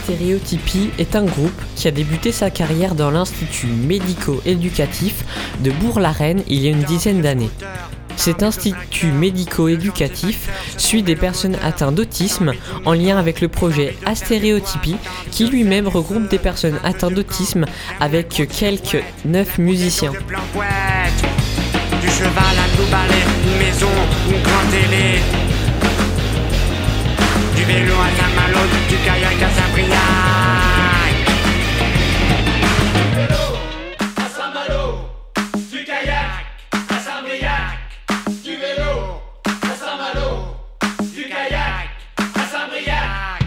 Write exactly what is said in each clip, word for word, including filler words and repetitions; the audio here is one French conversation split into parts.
Astéréotypie est un groupe qui a débuté sa carrière dans l'Institut médico-éducatif de Bourg-la-Reine il y a une dizaine d'années. Cet institut médico-éducatif suit des personnes atteintes d'autisme en lien avec le projet Astéréotypie qui lui-même regroupe des personnes atteintes d'autisme avec quelques neuf musiciens. Du cheval à tout balai, une maison, une grande télé. Du vélo à Saint-Malo, du kayak à Saint-Briac. Du vélo à Saint-Malo, du kayak à Saint-Briac. Du vélo à Saint-Malo, du kayak à Saint-Briac.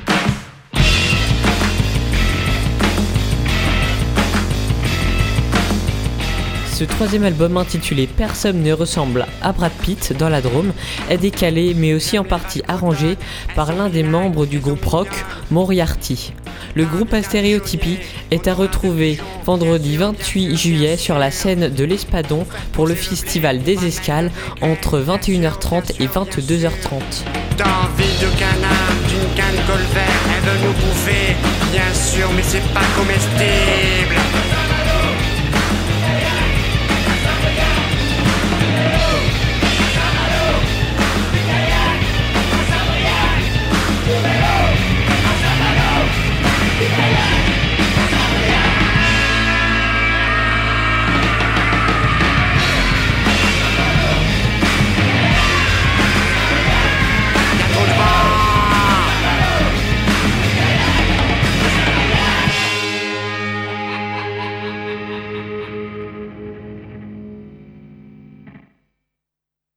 Ce troisième album intitulé Personne ne ressemble à Brad Pitt dans la Drôme est décalé mais aussi en partie arrangé par l'un des membres du groupe rock Moriarty. Le groupe Astéréotypie est à retrouver vendredi vingt-huit juillet sur la scène de l'Espadon pour le festival des Escales entre vingt et une heures trente et vingt-deux heures trente. D'envie de canard, d'une canne colvert, elle veut nous bouffer, bien sûr, mais c'est pas comestible.